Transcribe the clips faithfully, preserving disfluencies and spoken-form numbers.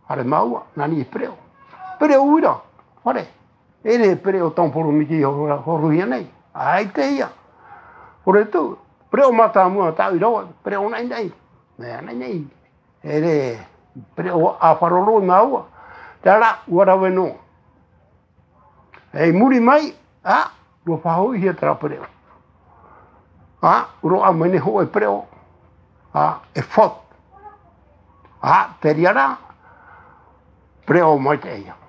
hare maua, nani e preo. Preo uira, hare. Ere preo tamporo miki horuhia nei. Ai te ia. Ore tu, preo mata mua tau i rawa, preo nei nei. Mea nei nei. Ere preo a wharoro na ua. Te ara, uarawe no. Ei muri mai, a, ua whahoi hia tera preo. A, uro a mene ho e preo. A, e fot. A, te riara, preo mai te ia.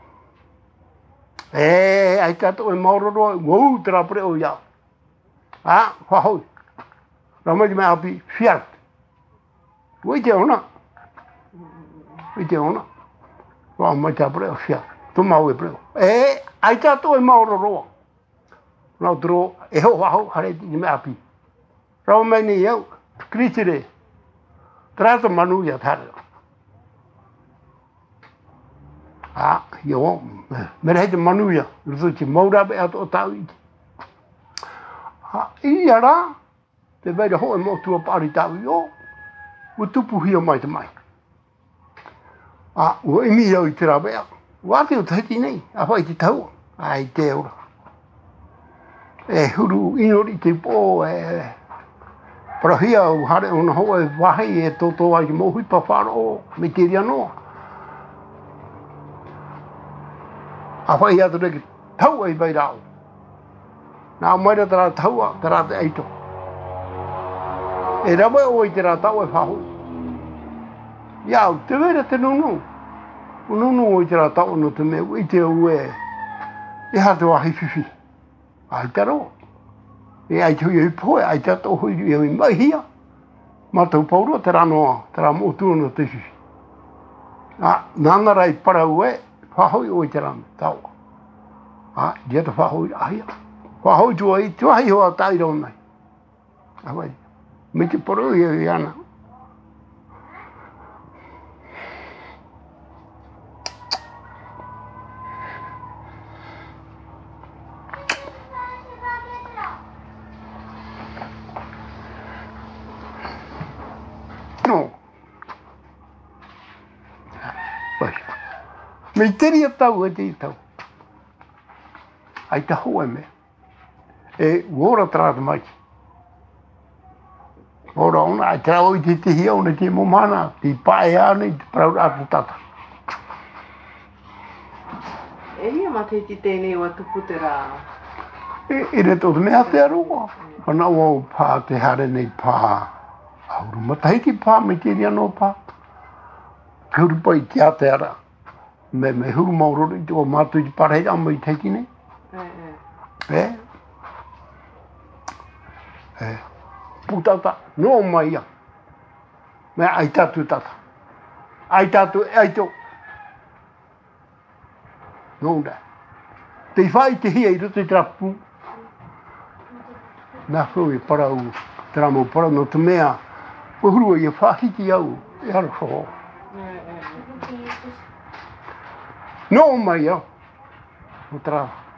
E, ai tato e mauroro, wau tera preo ia. A, whahoi. Rama di mai api, fiat. Ui te ona. Ui te ona. Wau mai te preo, fiat. Tu mau e preo. E, ai tato e mauroro. Nau tro, e ho wahau, hare di mai api. Rama mai ni iau, kritire. Trata manu ia thare. Ah, yo, mere hei te manu ia. Rutu te maura be ato o tau iti. I ara, te veira ho e mo tua pari tau i o, ua tupu hia mai te mai. Ah, ua imi iau i te rabea. Ua ate o te hiti nei, a whai te tau. Ai te ora. E huru inori te pō e... Parahia o hare ona hoa e wahi e toto ai ki mohui pa wharo me te ria noa. A whai atu reki tau ai vai rao. Nā maira tera taua, tera te eito. E rawe o i tera tau e whahoi. Iau, te vera te nunu. O nunu o i tera tau no te mea, i te ue. E hate wahi whiwhi. Ai taro. E ai tui e poe, ai tato hui i hui mai hia. Mātou paurua te ranoa, te rā mōtua no te whiwhi. Ah, nāngara i parau e, whahoi o i te rame, taua. Ah, dia te whahoi ahia. Whahoi tua i, tua hi hoa tairau nei. Awai, me te parau i e ana. No. Pai. Me teria tau e te tau. Ai te hoa me. E ora trata mai. Ora ona ai trao i te te hia ona te momana. Te pae ana i te prau atu tata. E hia ma te ti tēnei wa tupu te rā. E, e re tō te mea te aroa. Ana o pā te hare nei pā. Auru matahiki pā, me te ria no pā. Huru pai te ate ara. Me me huru mauroro i te o mātu i te parahei amma i teiki nei. E? E? Putata, no mai ia. Me ai tatu tata. Ai tatu e ai tō. No da. Te whai te hia i rutu i trapu. Nā hui parau, te ramo parau no te mea. Uhurua i a whahiki au, e haro whao. No mai au. O tra